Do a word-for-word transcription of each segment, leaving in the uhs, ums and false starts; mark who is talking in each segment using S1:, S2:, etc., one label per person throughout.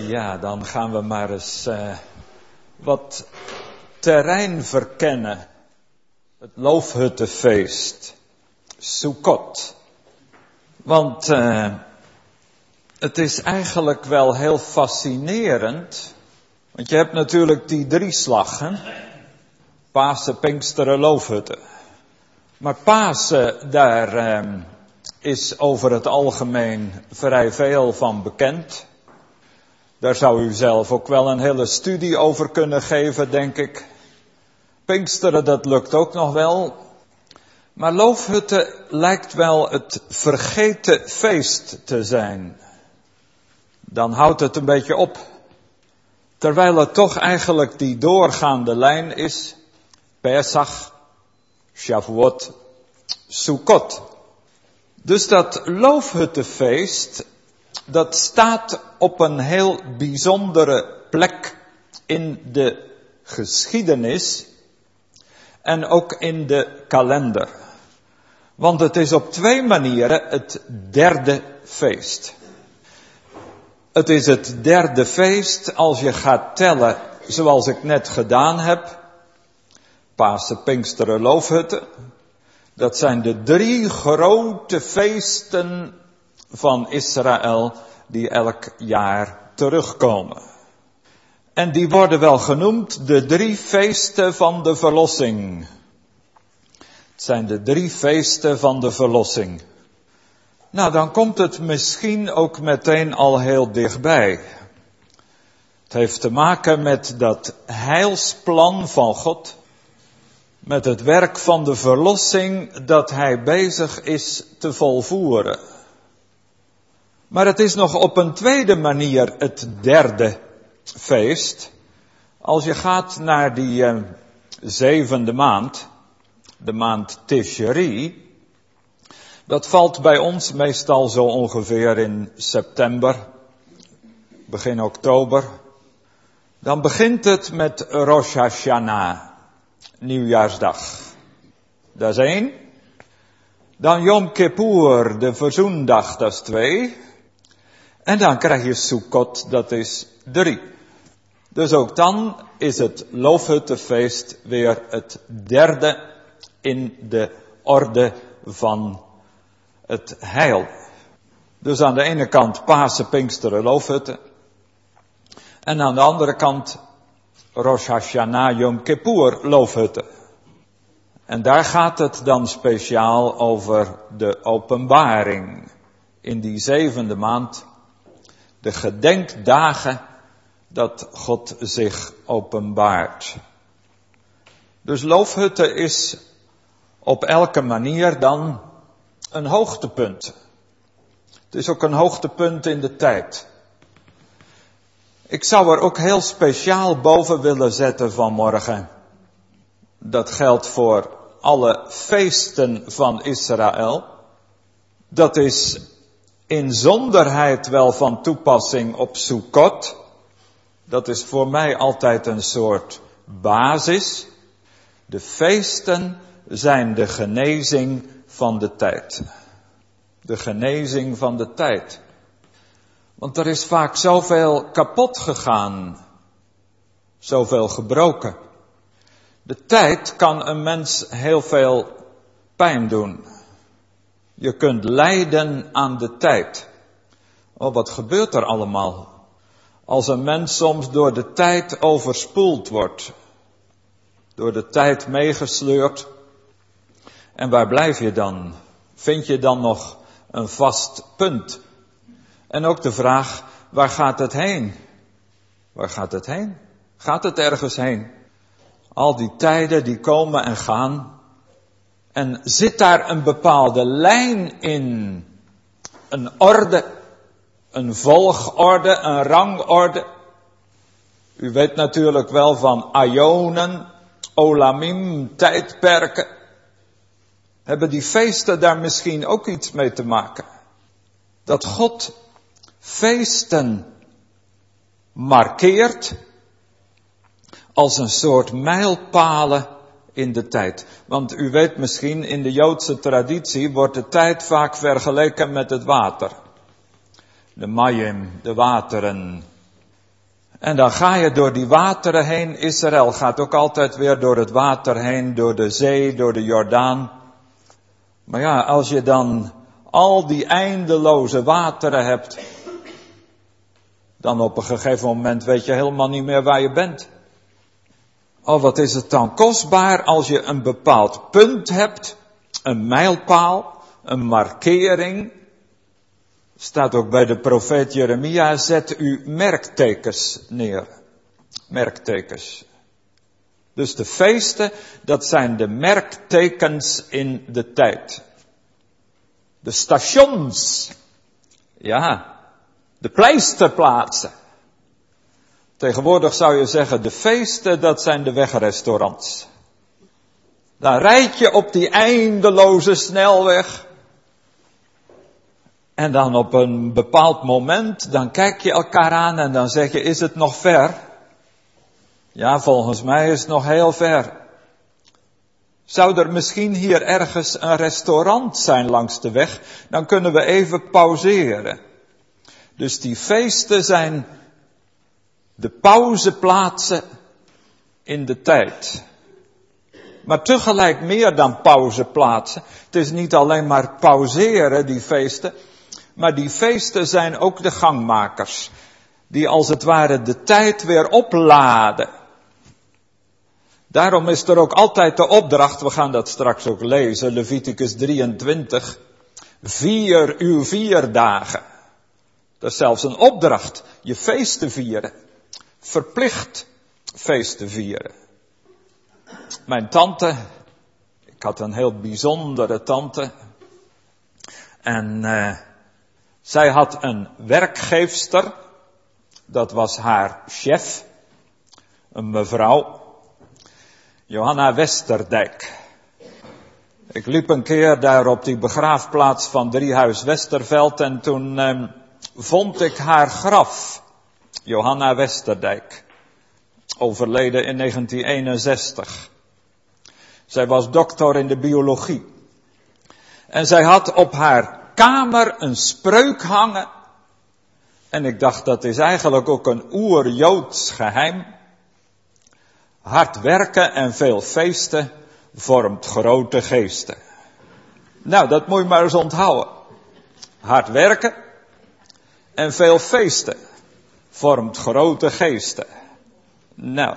S1: Ja, dan gaan we maar eens uh, wat terrein verkennen. Het Loofhuttenfeest, Sukkot. Want uh, het is eigenlijk wel heel fascinerend. Want je hebt natuurlijk die drie slaggen. Pasen, Pinksteren, Loofhutten. Maar Pasen, daar uh, is over het algemeen vrij veel van bekend. Daar zou u zelf ook wel een hele studie over kunnen geven, denk ik. Pinksteren, dat lukt ook nog wel. Maar Loofhutten lijkt wel het vergeten feest te zijn. Dan houdt het een beetje op. Terwijl het toch eigenlijk die doorgaande lijn is. Pesach, Shavuot, Sukkot. Dus dat Loofhuttenfeest, dat staat op een heel bijzondere plek in de geschiedenis en ook in de kalender. Want het is op twee manieren het derde feest. Het is het derde feest als je gaat tellen zoals ik net gedaan heb. Pasen, Pinksteren, Loofhutten. Dat zijn de drie grote feesten van Israël die elk jaar terugkomen. En die worden wel genoemd de drie feesten van de verlossing. Het zijn de drie feesten van de verlossing. Nou, dan komt het misschien ook meteen al heel dichtbij. Het heeft te maken met dat heilsplan van God. Met het werk van de verlossing dat hij bezig is te volvoeren. Maar het is nog op een tweede manier het derde feest. Als je gaat naar die uh, zevende maand, de maand Tishri. Dat valt bij ons meestal zo ongeveer in september, begin oktober. Dan begint het met Rosh Hashanah, nieuwjaarsdag. Dat is één. Dan Yom Kippur, de verzoendag, dat is twee. En dan krijg je Sukkot, dat is drie. Dus ook dan is het Loofhuttenfeest weer het derde in de orde van het heil. Dus aan de ene kant Pasen, Pinksteren, Loofhutten. En aan de andere kant Rosh Hashanah, Yom Kippur, Loofhutten. En daar gaat het dan speciaal over de openbaring. In die zevende maand. De gedenkdagen dat God zich openbaart. Dus Loofhutten is op elke manier dan een hoogtepunt. Het is ook een hoogtepunt in de tijd. Ik zou er ook heel speciaal boven willen zetten vanmorgen. Dat geldt voor alle feesten van Israël. Dat is inzonderheid wel van toepassing op Sukkot. Dat is voor mij altijd een soort basis. De feesten zijn de genezing van de tijd. De genezing van de tijd. Want er is vaak zoveel kapot gegaan. Zoveel gebroken. De tijd kan een mens heel veel pijn doen. Je kunt lijden aan de tijd. Oh, wat gebeurt er allemaal? Als een mens soms door de tijd overspoeld wordt. Door de tijd meegesleurd. En waar blijf je dan? Vind je dan nog een vast punt? En ook de vraag, waar gaat het heen? Waar gaat het heen? Gaat het ergens heen? Al die tijden die komen en gaan. En zit daar een bepaalde lijn in? Een orde, een volgorde, een rangorde. U weet natuurlijk wel van aionen, olamim, tijdperken. Hebben die feesten daar misschien ook iets mee te maken? Dat God feesten markeert als een soort mijlpalen in de tijd. Want u weet misschien, in de Joodse traditie wordt de tijd vaak vergeleken met het water. De mayim, de wateren. En dan ga je door die wateren heen. Israël gaat ook altijd weer door het water heen, door de zee, door de Jordaan. Maar ja, als je dan al die eindeloze wateren hebt, dan op een gegeven moment weet je helemaal niet meer waar je bent. Oh, wat is het dan kostbaar als je een bepaald punt hebt, een mijlpaal, een markering. Staat ook bij de profeet Jeremia, zet u merktekens neer. Merktekens. Dus de feesten, dat zijn de merktekens in de tijd. De stations. Ja, de pleisterplaatsen. Tegenwoordig zou je zeggen, de feesten, dat zijn de wegrestaurants. Dan rijd je op die eindeloze snelweg. En dan op een bepaald moment, dan kijk je elkaar aan en dan zeg je, is het nog ver? Ja, volgens mij is het nog heel ver. Zou er misschien hier ergens een restaurant zijn langs de weg? Dan kunnen we even pauzeren. Dus die feesten zijn de pauzeplaatsen in de tijd. Maar tegelijk meer dan pauzeplaatsen. Het is niet alleen maar pauzeren, die feesten. Maar die feesten zijn ook de gangmakers. Die als het ware de tijd weer opladen. Daarom is er ook altijd de opdracht, we gaan dat straks ook lezen, Leviticus drieëntwintig. Vier uw vier dagen. Dat is zelfs een opdracht, je feest te vieren. Verplicht feest te vieren. Mijn tante, ik had een heel bijzondere tante. En uh, zij had een werkgeefster. Dat was haar chef. Een mevrouw. Johanna Westerdijk. Ik liep een keer daar op die begraafplaats van Driehuis Westerveld. En toen uh, vond ik haar graf. Johanna Westerdijk. Overleden in negentien eenenzestig. Zij was doctor in de biologie. En zij had op haar kamer een spreuk hangen. En ik dacht, dat is eigenlijk ook een oer-Joods geheim. Hard werken en veel feesten vormt grote geesten. Nou, dat moet je maar eens onthouden. Hard werken en veel feesten vormt grote geesten. Nou,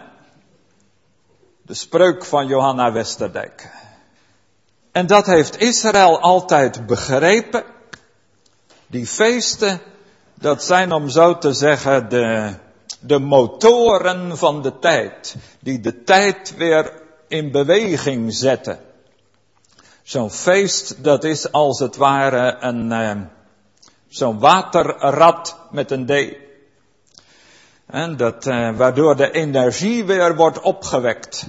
S1: de spreuk van Johanna Westerdijk. En dat heeft Israël altijd begrepen. Die feesten, dat zijn om zo te zeggen de, de motoren van de tijd. Die de tijd weer in beweging zetten. Zo'n feest, dat is als het ware een, uh, zo'n waterrad met een D. En dat, uh, waardoor de energie weer wordt opgewekt.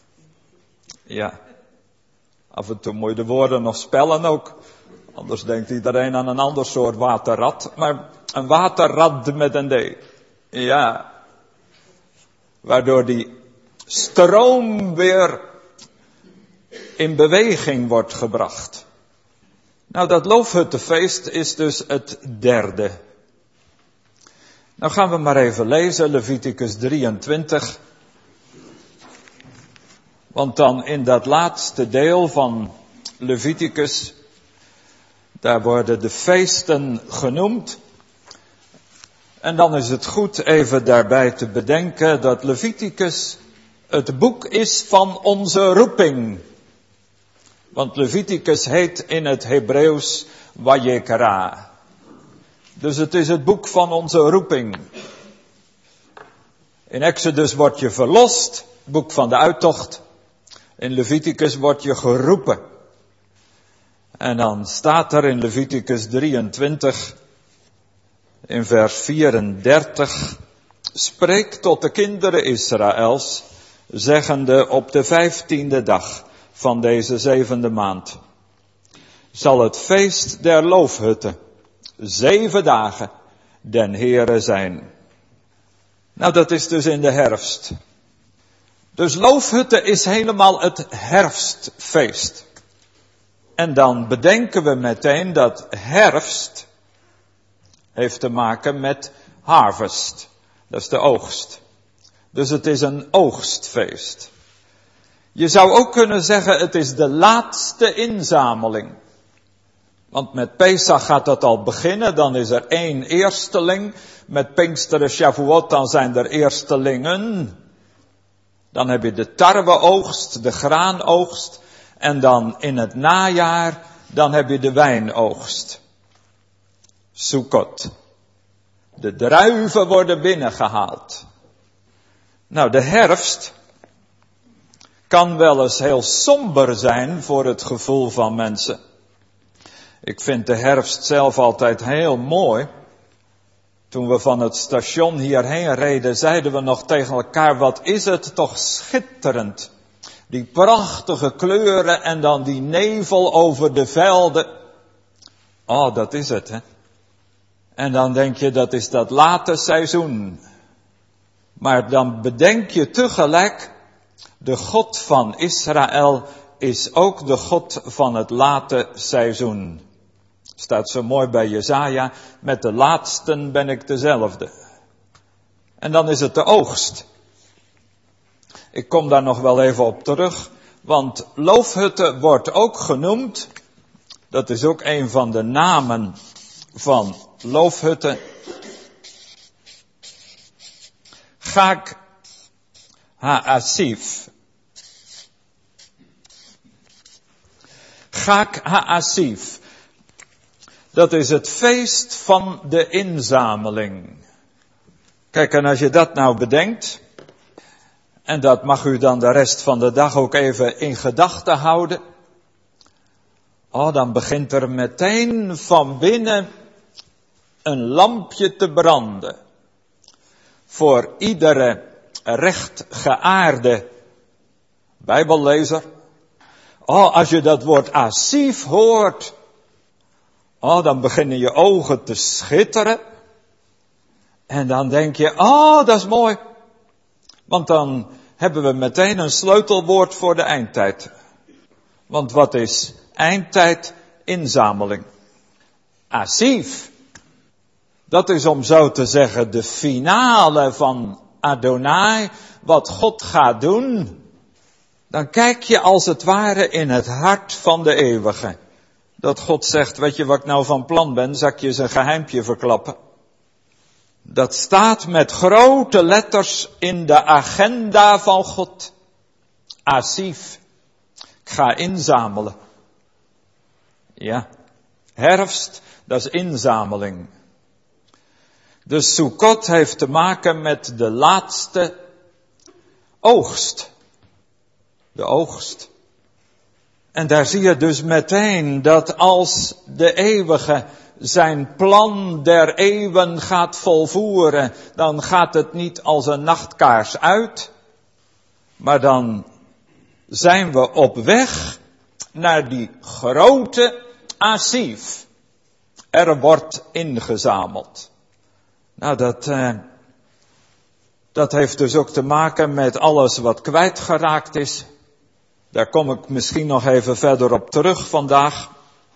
S1: Ja. Af en toe moet je de woorden nog spellen ook. Anders denkt iedereen aan een ander soort waterrad. Maar een waterrad met een D. Ja. Waardoor die stroom weer in beweging wordt gebracht. Nou, dat loofhuttenfeest is dus het derde. Nou gaan we maar even lezen, Leviticus drieëntwintig. Want dan in dat laatste deel van Leviticus, daar worden de feesten genoemd. En dan is het goed even daarbij te bedenken dat Leviticus het boek is van onze roeping. Want Leviticus heet in het Hebreeuws Vayekra. Dus het is het boek van onze roeping. In Exodus word je verlost, boek van de uittocht. In Leviticus word je geroepen. En dan staat er in Leviticus drieëntwintig, in vers vierendertig, spreek tot de kinderen Israëls, zeggende op de vijftiende dag van deze zevende maand, zal het feest der loofhutten zeven dagen den Heere zijn. Nou, dat is dus in de herfst. Dus loofhutten is helemaal het herfstfeest. En dan bedenken we meteen dat herfst heeft te maken met harvest. Dat is de oogst. Dus het is een oogstfeest. Je zou ook kunnen zeggen, het is de laatste inzameling. Want met Pesach gaat dat al beginnen, dan is er één eersteling. Met Pinksteren, Shavuot, dan zijn er eerstelingen. Dan heb je de tarweoogst, de graanoogst. En dan in het najaar, dan heb je de wijnoogst. Sukkot. De druiven worden binnengehaald. Nou, de herfst kan wel eens heel somber zijn voor het gevoel van mensen. Ik vind de herfst zelf altijd heel mooi. Toen we van het station hierheen reden, zeiden we nog tegen elkaar, wat is het toch schitterend. Die prachtige kleuren en dan die nevel over de velden. Oh, dat is het, hè. En dan denk je, dat is dat late seizoen. Maar dan bedenk je tegelijk, de God van Israël is ook de God van het late seizoen. Staat zo mooi bij Jesaja, met de laatsten ben ik dezelfde. En dan is het de oogst. Ik kom daar nog wel even op terug, want Loofhutte wordt ook genoemd. Dat is ook een van de namen van Loofhutte. Chag HaAsif. Chag HaAsif. Dat is het feest van de inzameling. Kijk, en als je dat nou bedenkt, en dat mag u dan de rest van de dag ook even in gedachten houden. Oh, dan begint er meteen van binnen een lampje te branden. Voor iedere rechtgeaarde Bijbellezer. Oh, als je dat woord Asif hoort. Oh, dan beginnen je ogen te schitteren. En dan denk je, oh, dat is mooi. Want dan hebben we meteen een sleutelwoord voor de eindtijd. Want wat is eindtijd? Inzameling. Asif. Dat is om zo te zeggen de finale van Adonai. Wat God gaat doen. Dan kijk je als het ware in het hart van de eeuwige. Dat God zegt, weet je wat ik nou van plan ben? Zal ik je eens een geheimpje verklappen? Dat staat met grote letters in de agenda van God. Asif. Ik ga inzamelen. Ja. Herfst, dat is inzameling. Dus Sukkot heeft te maken met de laatste oogst. De oogst. En daar zie je dus meteen dat als de eeuwige zijn plan der eeuwen gaat volvoeren, dan gaat het niet als een nachtkaars uit, maar dan zijn we op weg naar die grote Asif. Er wordt ingezameld. Nou, dat, eh, dat heeft dus ook te maken met alles wat kwijtgeraakt is. Daar kom ik misschien nog even verder op terug vandaag.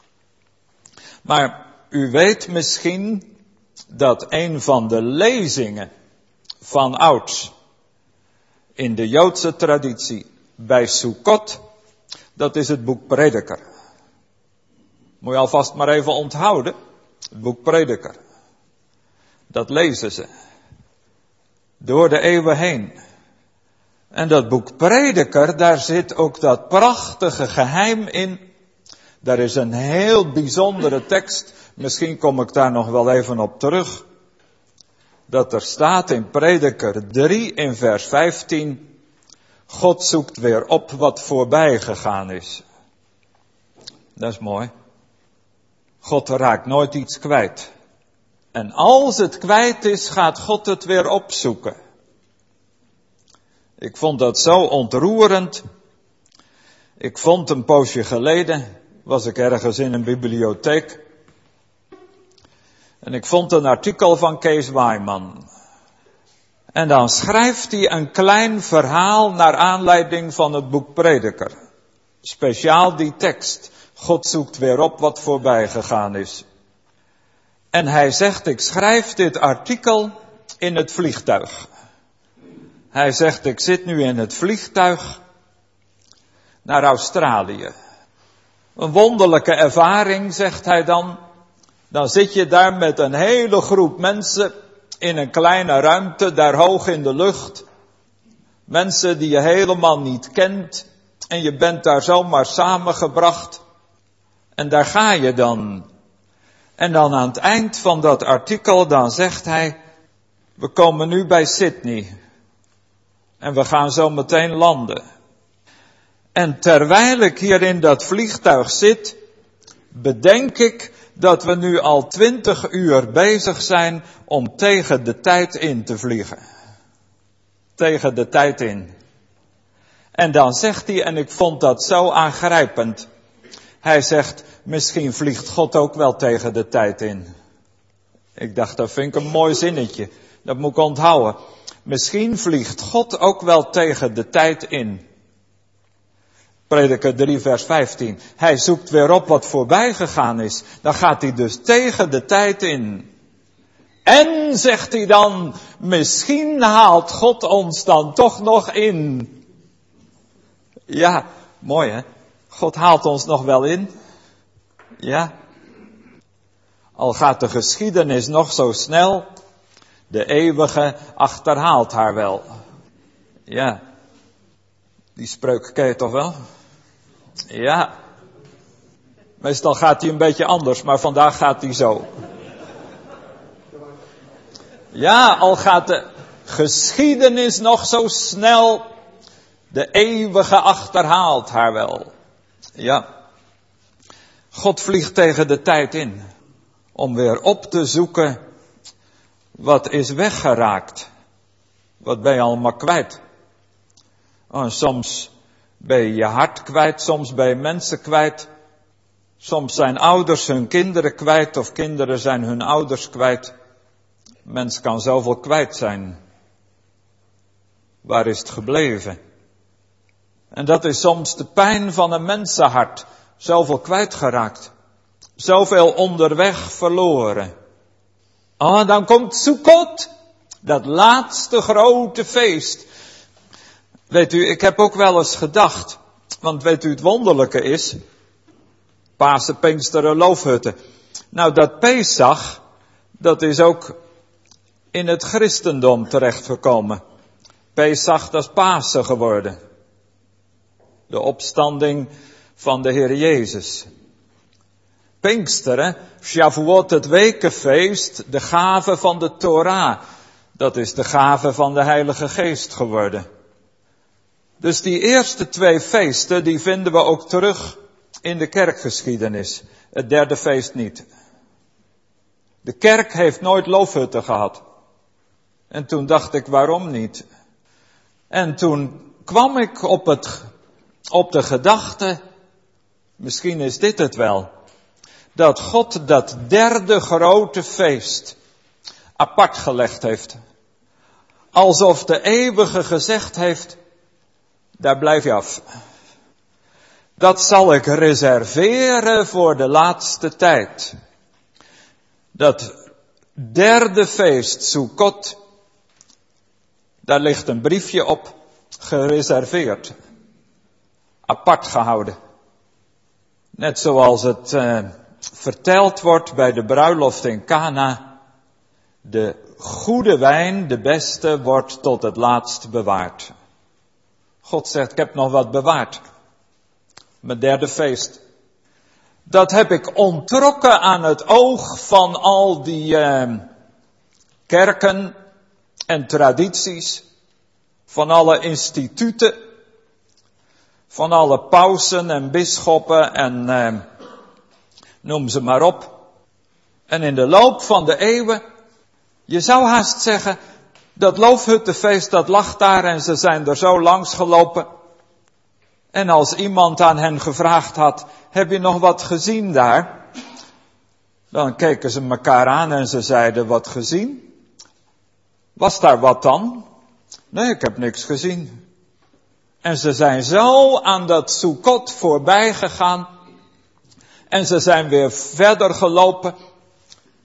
S1: Maar u weet misschien dat een van de lezingen van ouds in de Joodse traditie bij Sukkot, dat is het boek Prediker. Moet je alvast maar even onthouden, het boek Prediker. Dat lezen ze door de eeuwen heen. En dat boek Prediker, daar zit ook dat prachtige geheim in. Daar is een heel bijzondere tekst. Misschien kom ik daar nog wel even op terug. Dat er staat in Prediker drie in vers vijftien. God zoekt weer op wat voorbij gegaan is. Dat is mooi. God raakt nooit iets kwijt. En als het kwijt is, gaat God het weer opzoeken. Ik vond dat zo ontroerend. Ik vond een poosje geleden, was ik ergens in een bibliotheek. En ik vond een artikel van Kees Waaiman. En dan schrijft hij een klein verhaal naar aanleiding van het boek Prediker. Speciaal die tekst. God zoekt weer op wat voorbij gegaan is. En hij zegt, ik schrijf dit artikel in het vliegtuig. Hij zegt, ik zit nu in het vliegtuig naar Australië. Een wonderlijke ervaring, zegt hij dan. Dan zit je daar met een hele groep mensen in een kleine ruimte, daar hoog in de lucht. Mensen die je helemaal niet kent. En je bent daar zomaar samengebracht. En daar ga je dan. En dan aan het eind van dat artikel, dan zegt hij, we komen nu bij Sydney. En we gaan zo meteen landen. En terwijl ik hier in dat vliegtuig zit, bedenk ik dat we nu al twintig uur bezig zijn om tegen de tijd in te vliegen. Tegen de tijd in. En dan zegt hij, en ik vond dat zo aangrijpend. Hij zegt, misschien vliegt God ook wel tegen de tijd in. Ik dacht, dat vind ik een mooi zinnetje. Dat moet ik onthouden. Misschien vliegt God ook wel tegen de tijd in. Prediker drie vers vijftien. Hij zoekt weer op wat voorbij gegaan is. Dan gaat hij dus tegen de tijd in. En, zegt hij dan, misschien haalt God ons dan toch nog in. Ja, mooi hè. God haalt ons nog wel in. Ja. Al gaat de geschiedenis nog zo snel, de eeuwige achterhaalt haar wel. Ja. Die spreuk ken je toch wel? Ja. Meestal gaat hij een beetje anders, maar vandaag gaat hij zo. Ja, al gaat de geschiedenis nog zo snel, de eeuwige achterhaalt haar wel. Ja. God vliegt tegen de tijd in, om weer op te zoeken wat is weggeraakt. Wat ben je allemaal kwijt? Oh, soms ben je je hart kwijt, soms ben je mensen kwijt. Soms zijn ouders hun kinderen kwijt of kinderen zijn hun ouders kwijt. Mens kan zoveel kwijt zijn. Waar is het gebleven? En dat is soms de pijn van een mensenhart. Zoveel kwijtgeraakt. Zoveel onderweg verloren. Ah, dan komt Sukkot. Dat laatste grote feest. Weet u, ik heb ook wel eens gedacht. Want weet u, het wonderlijke is. Pasen, Pinksteren, Loofhutten. Nou, dat Pesach, dat is ook in het christendom terechtgekomen. Pesach, dat is Pasen geworden. De opstanding van de Heer Jezus. Pinksteren, Shavuot, het wekenfeest, de gave van de Torah. Dat is de gave van de Heilige Geest geworden. Dus die eerste twee feesten, die vinden we ook terug in de kerkgeschiedenis. Het derde feest niet. De kerk heeft nooit loofhutten gehad. En toen dacht ik, waarom niet? En toen kwam ik op, het, op de gedachte, misschien is dit het wel, dat God dat derde grote feest apart gelegd heeft. Alsof de eeuwige gezegd heeft, daar blijf je af. Dat zal ik reserveren voor de laatste tijd. Dat derde feest, Sukkot, daar ligt een briefje op, gereserveerd. Apart gehouden. Net zoals het uh, verteld wordt bij de bruiloft in Kana. De goede wijn, de beste, wordt tot het laatst bewaard. God zegt, ik heb nog wat bewaard. Mijn derde feest. Dat heb ik onttrokken aan het oog van al die uh, kerken en tradities. Van alle instituten. Van alle pausen en bisschoppen en uh, noem ze maar op. En in de loop van de eeuwen, je zou haast zeggen, dat loofhuttenfeest dat lag daar en ze zijn er zo langs gelopen. En als iemand aan hen gevraagd had, heb je nog wat gezien daar? Dan keken ze elkaar aan en ze zeiden, wat gezien? Was daar wat dan? Nee, ik heb niks gezien. En ze zijn zo aan dat Sukkot voorbij gegaan. En ze zijn weer verder gelopen.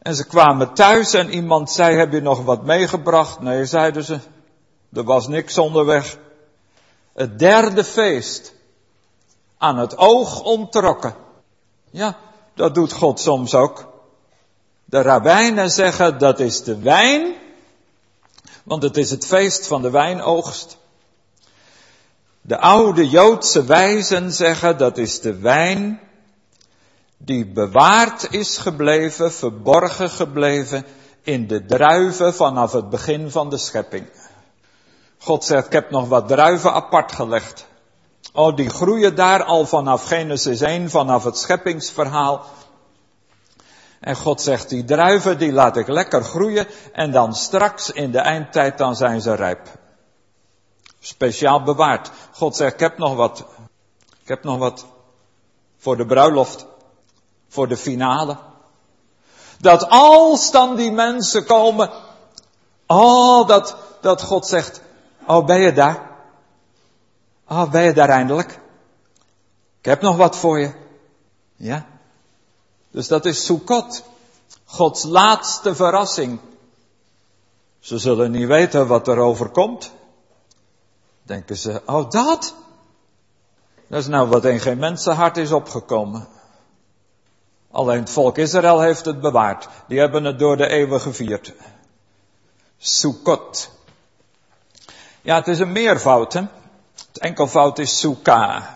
S1: En ze kwamen thuis en iemand zei, heb je nog wat meegebracht? Nee, zeiden ze, er was niks onderweg. Het derde feest, aan het oog ontrokken. Ja, dat doet God soms ook. De rabbijnen zeggen, dat is de wijn, want het is het feest van de wijnoogst. De oude Joodse wijzen zeggen, dat is de wijn die bewaard is gebleven, verborgen gebleven in de druiven vanaf het begin van de schepping. God zegt, ik heb nog wat druiven apart gelegd. Oh, die groeien daar al vanaf Genesis één, vanaf het scheppingsverhaal. En God zegt, die druiven die laat ik lekker groeien en dan straks in de eindtijd dan zijn ze rijp. Speciaal bewaard. God zegt, ik heb nog wat. Ik heb nog wat voor de bruiloft. Voor de finale. Dat als dan die mensen komen. Oh, dat, dat God zegt. Oh, ben je daar? Oh, ben je daar eindelijk? Ik heb nog wat voor je. Ja. Dus dat is Sukkot. Gods laatste verrassing. Ze zullen niet weten wat er overkomt. Denken ze, oh dat? Dat is nou wat in geen mensenhart is opgekomen. Alleen het volk Israël heeft het bewaard. Die hebben het door de eeuwen gevierd. Sukkot. Ja, het is een meervoud, hè. Het enkelvoud is Sukkah.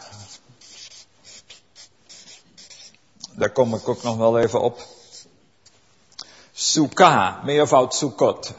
S1: Daar kom ik ook nog wel even op. Sukkah, meervoud Sukkot.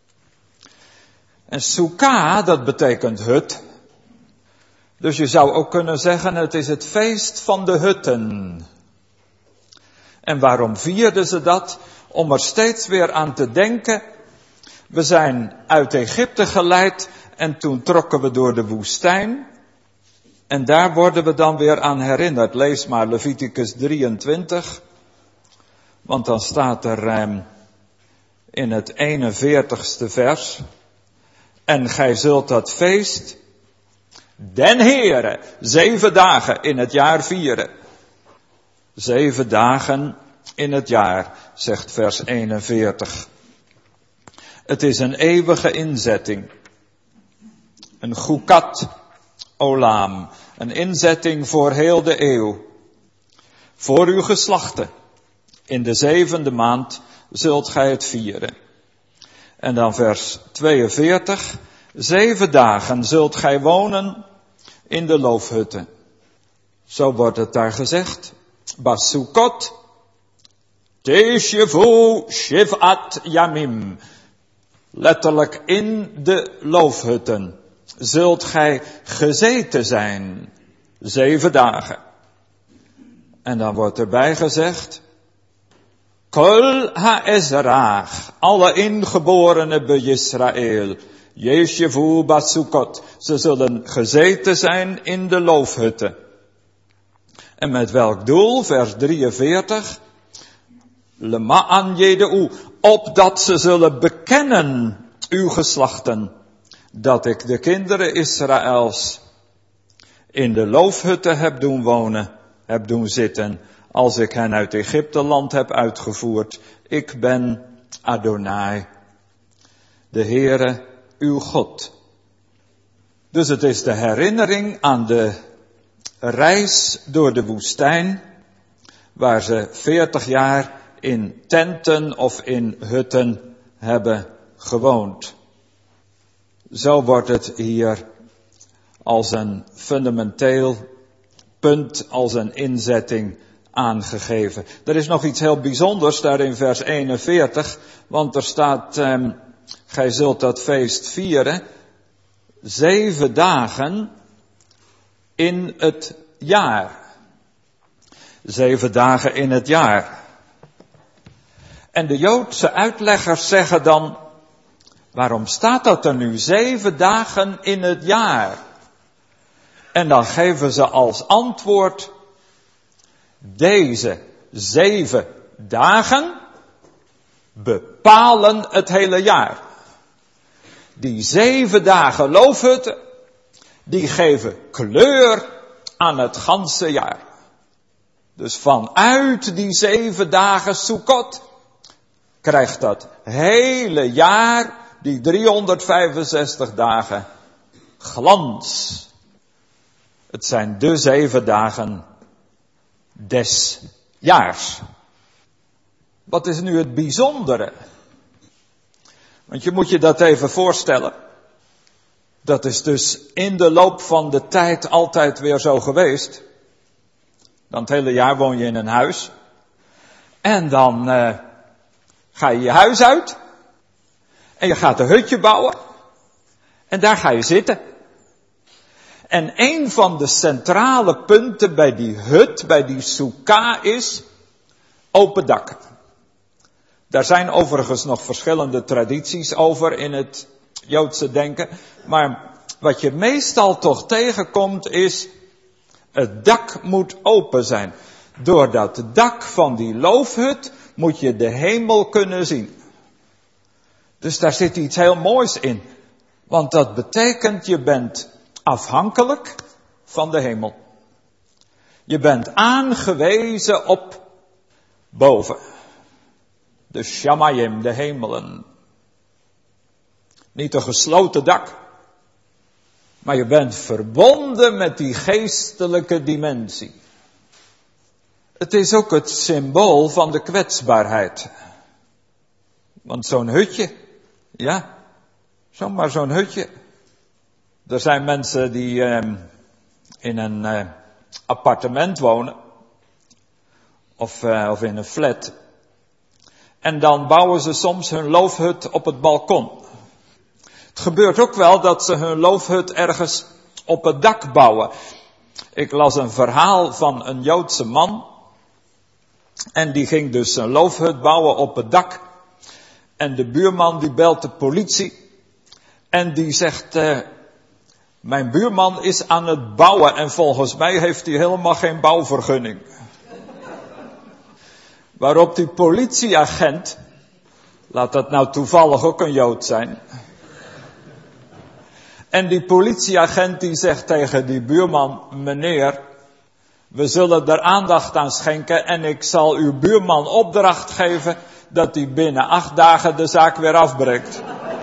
S1: En Sukkah, dat betekent hut. Dus je zou ook kunnen zeggen, het is het feest van de hutten. En waarom vierden ze dat? Om er steeds weer aan te denken. We zijn uit Egypte geleid en toen trokken we door de woestijn. En daar worden we dan weer aan herinnerd. Lees maar Leviticus drieëntwintig. Want dan staat er eh, in het eenenveertigste vers. En gij zult dat feest den Heere zeven dagen in het jaar vieren. Zeven dagen in het jaar, zegt vers eenenveertig. Het is een eeuwige inzetting. Een chukat olam. Een inzetting voor heel de eeuw. Voor uw geslachten. In de zevende maand zult gij het vieren. En dan vers tweeënveertig. Zeven dagen zult gij wonen in de loofhutten. Zo wordt het daar gezegd. Basukot. Teshevu shivat yamim. Letterlijk in de loofhutten zult gij gezeten zijn. Zeven dagen. En dan wordt erbij gezegd. Kol ha-ezraach. Alle ingeborenen bij Israël. Yeshevu basukot. Ze zullen gezeten zijn in de loofhutten. En met welk doel? Vers drieënveertig. Lema'an jedeu. Opdat ze zullen bekennen, uw geslachten, dat ik de kinderen Israëls in de loofhutten heb doen wonen, heb doen zitten, als ik hen uit Egypte land heb uitgevoerd. Ik ben Adonai, de Heere, uw God. Dus het is de herinnering aan de reis door de woestijn, waar ze veertig jaar in tenten of in hutten hebben gewoond. Zo wordt het hier als een fundamenteel punt, als een inzetting aangegeven. Er is nog iets heel bijzonders daar in vers eenenveertig, want er staat, eh, gij zult dat feest vieren, zeven dagen in het jaar. Zeven dagen in het jaar. En de Joodse uitleggers zeggen dan, waarom staat dat er nu? Zeven dagen in het jaar. En dan geven ze als antwoord, deze zeven dagen bepalen het hele jaar. Die zeven dagen loofhutten, die geven kleur aan het ganse jaar. Dus vanuit die zeven dagen Sukkot krijgt dat hele jaar, die driehonderdvijfenzestig dagen, glans. Het zijn de zeven dagen des jaars. Wat is nu het bijzondere? Want je moet je dat even voorstellen. Dat is dus in de loop van de tijd altijd weer zo geweest. Dan het hele jaar woon je in een huis. En dan uh, ga je je huis uit. En je gaat een hutje bouwen. En daar ga je zitten. En een van de centrale punten bij die hut, bij die sukkah is open dak. Daar zijn overigens nog verschillende tradities over in het Joodse denken. Maar wat je meestal toch tegenkomt is, het dak moet open zijn. Door dat dak van die loofhut moet je de hemel kunnen zien. Dus daar zit iets heel moois in. Want dat betekent, je bent afhankelijk van de hemel. Je bent aangewezen op boven. De shamayim, de hemelen. Niet een gesloten dak. Maar je bent verbonden met die geestelijke dimensie. Het is ook het symbool van de kwetsbaarheid. Want zo'n hutje, ja, zomaar zo'n hutje. Er zijn mensen die eh, in een eh, appartement wonen. Of, uh, of in een flat. En dan bouwen ze soms hun loofhut op het balkon. Het gebeurt ook wel dat ze hun loofhut ergens op het dak bouwen. Ik las een verhaal van een Joodse man. En die ging dus een loofhut bouwen op het dak. En de buurman die belt de politie. En die zegt, uh, mijn buurman is aan het bouwen en volgens mij heeft hij helemaal geen bouwvergunning. Waarop die politieagent, laat dat nou toevallig ook een Jood zijn. En die politieagent die zegt tegen die buurman, meneer, we zullen er aandacht aan schenken en ik zal uw buurman opdracht geven dat hij binnen acht dagen de zaak weer afbreekt.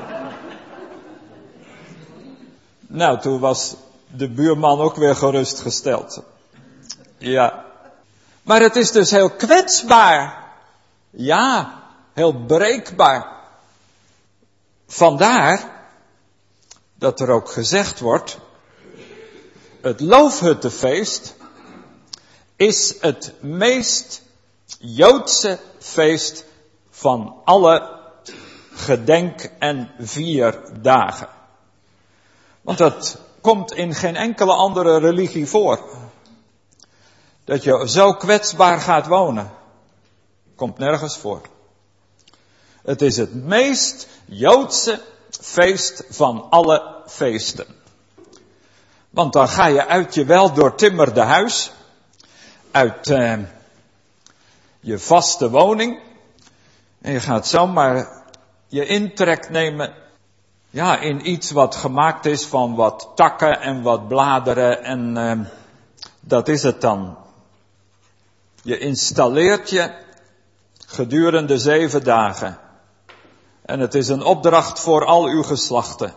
S1: Nou, toen was de buurman ook weer gerustgesteld. Ja. Maar het is dus heel kwetsbaar. Ja, heel breekbaar. Vandaar dat er ook gezegd wordt, het loofhuttenfeest is het meest Joodse feest van alle gedenk- en vierdagen. Want dat komt in geen enkele andere religie voor. Dat je zo kwetsbaar gaat wonen. Komt nergens voor. Het is het meest Joodse feest van alle feesten. Want dan ga je uit je wel doortimmerde huis. Uit uh, je vaste woning. En je gaat zomaar je intrek nemen. Ja, in iets wat gemaakt is van wat takken en wat bladeren. En uh, dat is het dan. Je installeert je gedurende zeven dagen. En het is een opdracht voor al uw geslachten.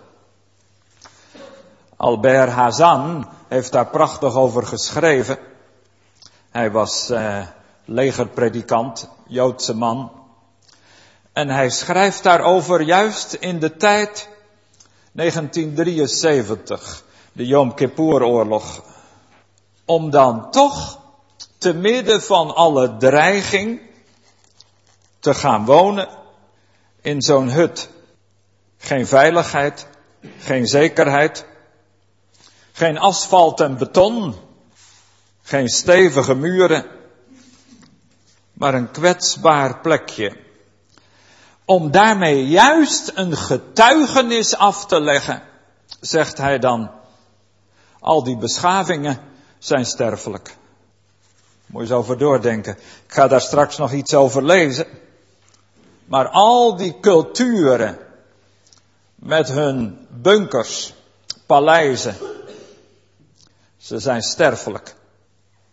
S1: Albert Hazan heeft daar prachtig over geschreven. Hij was uh, legerpredikant, Joodse man. En hij schrijft daarover juist in de tijd negentien drieënzeventig, de Yom Kippur-oorlog. Om dan toch te midden van alle dreiging te gaan wonen in zo'n hut. Geen veiligheid, geen zekerheid, geen asfalt en beton, geen stevige muren, maar een kwetsbaar plekje. Om daarmee juist een getuigenis af te leggen, zegt hij dan, al die beschavingen zijn sterfelijk. Moet je eens over doordenken. Ik ga daar straks nog iets over lezen. Maar al die culturen, met hun bunkers, paleizen, ze zijn sterfelijk.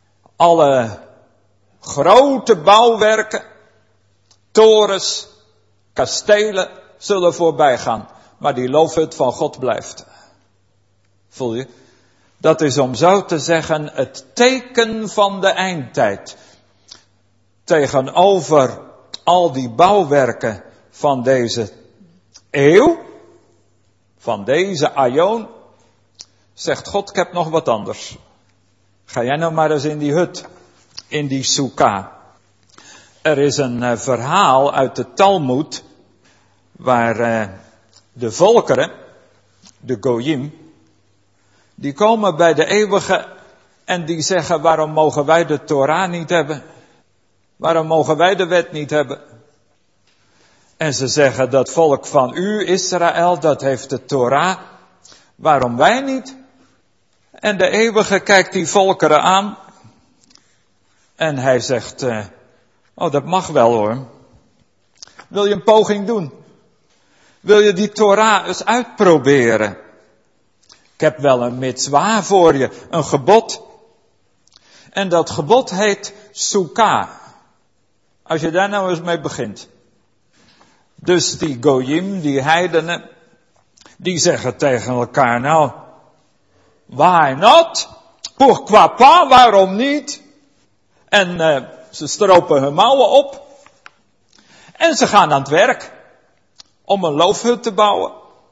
S1: Alle grote bouwwerken, torens, Kastelen zullen voorbij gaan, maar die loofhut van God blijft. Voel je? Dat is om zo te zeggen het teken van de eindtijd. Tegenover al die bouwwerken van deze eeuw, van deze aion, zegt God, ik heb nog wat anders. Ga jij nou maar eens in die hut, in die soeka. Er is een uh, verhaal uit de Talmud, waar uh, de volkeren, de Goyim, die komen bij de eeuwige en die zeggen, waarom mogen wij de Torah niet hebben? Waarom mogen wij de wet niet hebben? En ze zeggen, dat volk van u, Israël, dat heeft de Torah, waarom wij niet? En de eeuwige kijkt die volkeren aan en hij zegt, uh, oh dat mag wel hoor. Wil je een poging doen? Wil je die Torah eens uitproberen? Ik heb wel een mitzwa voor je, een gebod. En dat gebod heet Sukkah. Als je daar nou eens mee begint. Dus die Goyim, die heidenen, die zeggen tegen elkaar, nou, why not? Pourquoi pas? Waarom niet? En uh, ze stropen hun mouwen op. En ze gaan aan het werk om een loofhut te bouwen.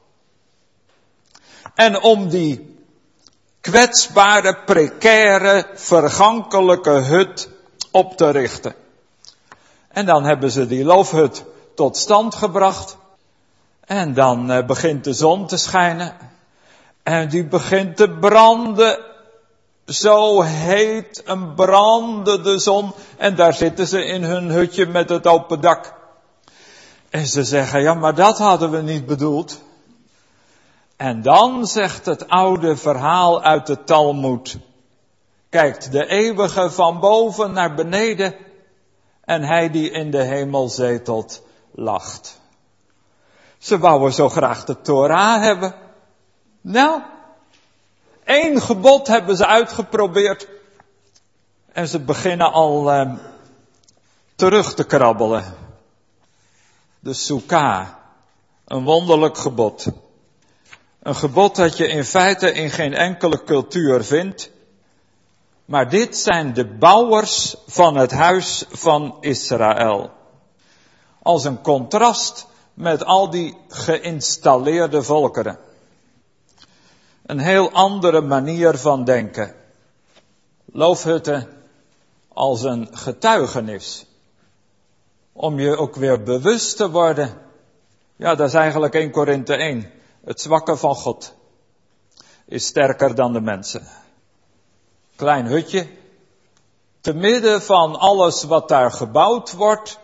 S1: En om die kwetsbare, precaire, vergankelijke hut op te richten. En dan hebben ze die loofhut tot stand gebracht. En dan uh, begint de zon te schijnen. En die begint te branden. Zo heet een brandende zon. En daar zitten ze in hun hutje met het open dak. En ze zeggen, ja maar dat hadden we niet bedoeld. En dan zegt het oude verhaal uit de Talmud. Kijkt de eeuwige van boven naar beneden. En hij die in de hemel zetelt, lacht. Ze wouden zo graag de Torah hebben. Nou, één gebod hebben ze uitgeprobeerd. En ze beginnen al eh, terug te krabbelen. De Sukkah, een wonderlijk gebod. Een gebod dat je in feite in geen enkele cultuur vindt. Maar dit zijn de bouwers van het huis van Israël. Als een contrast met al die geïnstalleerde volkeren. Een heel andere manier van denken. Loofhutten als een getuigenis. Om je ook weer bewust te worden. Ja, dat is eigenlijk Eerste Korinthe één. Het zwakke van God is sterker dan de mensen. Klein hutje. Te midden van alles wat daar gebouwd wordt.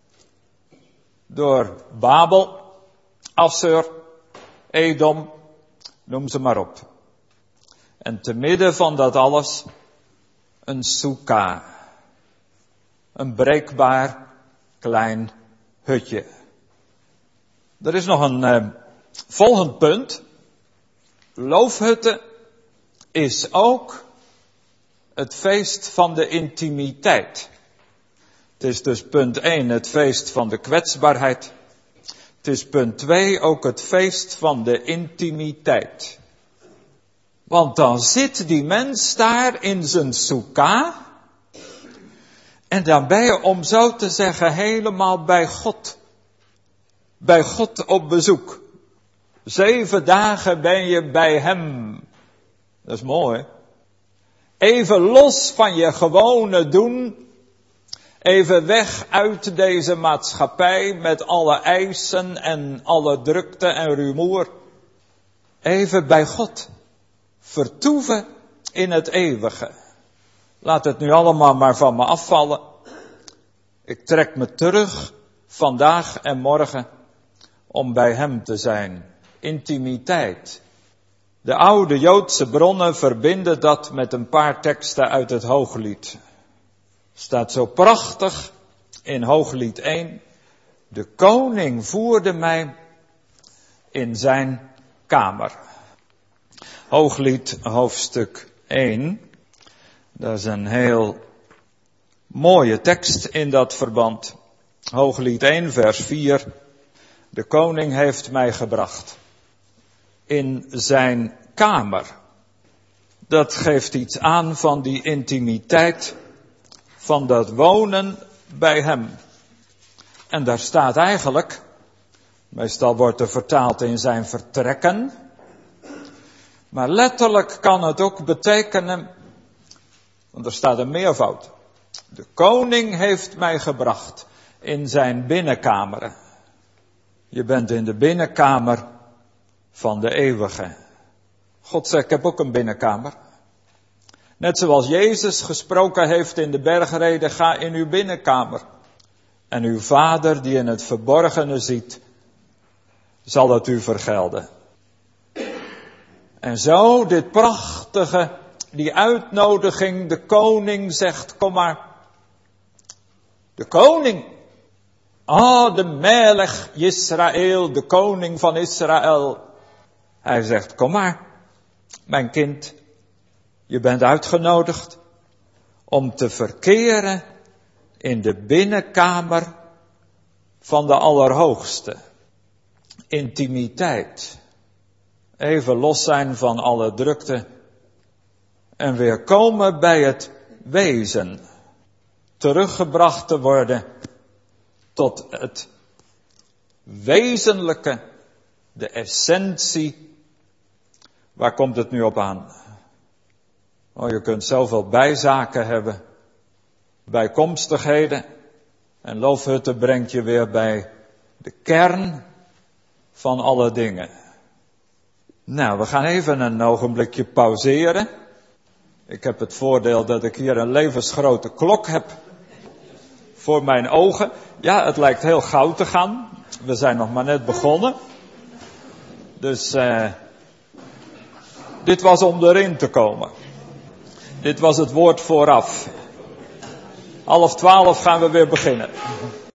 S1: Door Babel, Assur, Edom, noem ze maar op. En te midden van dat alles een Sukkah. Een breekbaar klein hutje. Er is nog een uh, volgend punt. Loofhutten is ook het feest van de intimiteit. Het is dus punt één het feest van de kwetsbaarheid. Het is punt twee ook het feest van de intimiteit. Want dan zit die mens daar in zijn Sukkah. En dan ben je, om zo te zeggen, helemaal bij God. Bij God op bezoek. Zeven dagen ben je bij hem. Dat is mooi. Even los van je gewone doen. Even weg uit deze maatschappij met alle eisen en alle drukte en rumoer. Even bij God. Vertoeven in het eeuwige. Laat het nu allemaal maar van me afvallen. Ik trek me terug vandaag en morgen om bij hem te zijn. Intimiteit. De oude Joodse bronnen verbinden dat met een paar teksten uit het Hooglied. Staat zo prachtig in Hooglied één. De koning voerde mij in zijn kamer. Hooglied hoofdstuk één. Dat is een heel mooie tekst in dat verband. Hooglied één vers vier. De koning heeft mij gebracht in zijn kamer. Dat geeft iets aan van die intimiteit, van dat wonen bij hem. En daar staat eigenlijk, meestal wordt er vertaald in zijn vertrekken, maar letterlijk kan het ook betekenen, want er staat een meervoud. De koning heeft mij gebracht in zijn binnenkamer. Je bent in de binnenkamer van de eeuwige. God zegt, ik heb ook een binnenkamer. Net zoals Jezus gesproken heeft in de bergrede, ga in uw binnenkamer. En uw Vader die in het verborgene ziet, zal het u vergelden. En zo dit prachtige, die uitnodiging, de koning zegt, kom maar. De koning. Ah, de Melech Israël, de koning van Israël. Hij zegt, kom maar, mijn kind, je bent uitgenodigd om te verkeren in de binnenkamer van de Allerhoogste. Intimiteit. Even los zijn van alle drukte en weer komen bij het wezen. Teruggebracht te worden tot het wezenlijke, de essentie. Waar komt het nu op aan? Oh, je kunt zoveel bijzaken hebben, bijkomstigheden. En Loofhutten brengt je weer bij de kern van alle dingen. Nou, we gaan even een ogenblikje pauzeren. Ik heb het voordeel dat ik hier een levensgrote klok heb voor mijn ogen. Ja, het lijkt heel gauw te gaan. We zijn nog maar net begonnen. Dus uh, dit was om erin te komen. Dit was het woord vooraf. Half twaalf gaan we weer beginnen.